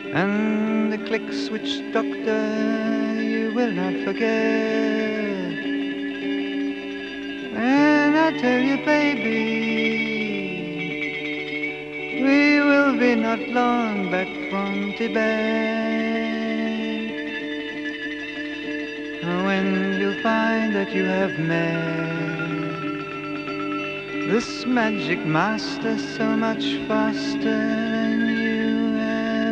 and the click switch doctor you will not forget. And I tell you, baby, we will be not long back from Tibet. When you'll find that you have met this magic master so much faster than